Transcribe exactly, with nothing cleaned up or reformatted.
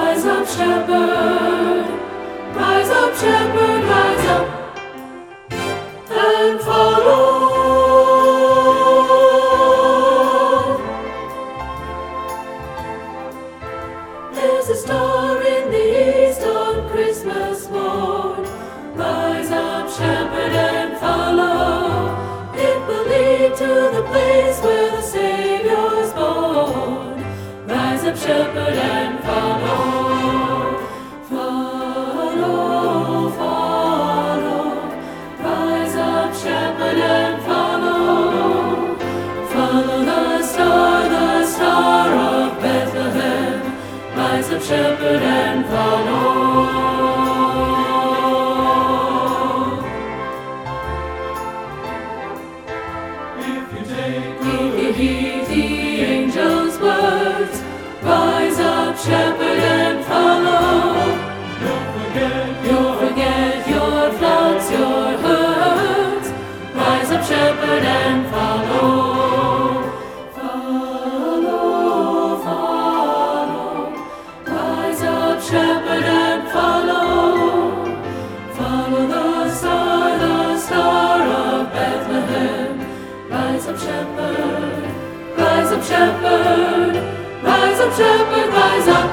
Rise up, shepherd, rise up, shepherd, rise up and follow. There's a star in the east on Christmas morn. Rise up, shepherd, and follow. It will lead to the place where the Savior's born. Rise up, shepherd, and follow. Follow, follow. Rise up, shepherd, and follow. Follow the star, the star of Bethlehem. Rise up, shepherd, and follow. If you heed the angel's words, rise up, shepherd, and follow. Don't forget, you'll forget your flocks, your herds. Rise up, shepherd, and follow. Follow, follow. Rise up, shepherd, and follow. Follow the star, the star of Bethlehem. Rise up, shepherd, rise up, shepherd, rise up, shepherd, rise up.